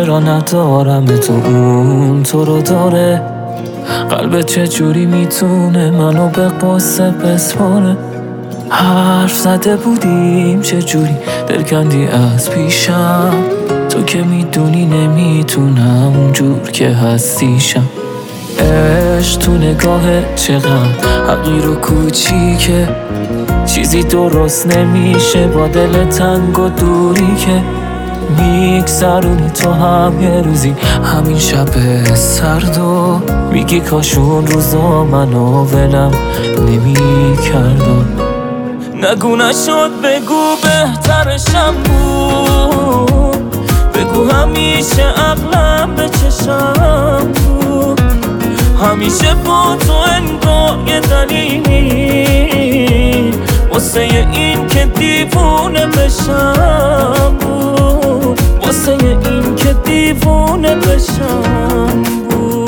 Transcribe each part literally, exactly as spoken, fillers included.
چرا ندارم تو اون تو رو داره؟ قلبت چجوری میتونه منو به قصه بسپاره؟ حرف زده بودیم چجوری دل کندی از پیشم، تو که میدونی نمیتونم اونجور که هستیشم. عشق تو نگاه چقدر حقیر و کوچیکه، چیزی درست نمیشه با دل تنگ و دوری که میگذرونی تو هم یه روزی همین شب سرد و میگی کاشون روزا منو ولم نمی کردم. نگو نشد بگو بهترشم بود، بگو همیشه عقلم به چشم بود، همیشه با تو انگار یه دلیلی واسه این که دیوونه بشم بود، واسه این که دیوونه بشم بود.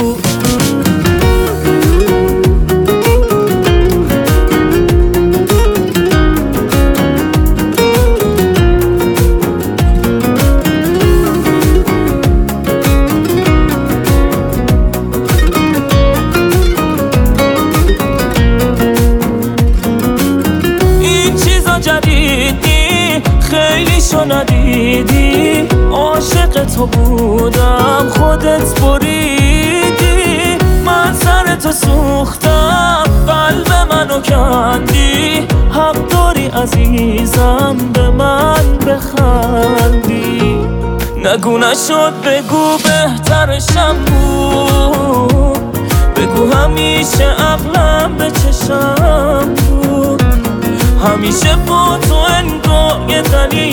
جدیدی خیلی شو ندیدی، عاشق تو بودم خودت بریدی، من سر تو سوختم قلب منو کندی، حق داری عزیزم به من بخندی. نگو نشد بگو بهترشم بود، بگو همیشه عقلم به چشم بود، همیشه با تو انگار یه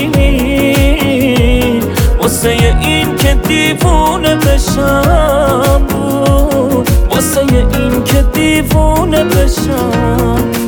دلیلی واسه این که دیوونه بشم بود، واسه این که دیوونه بشم.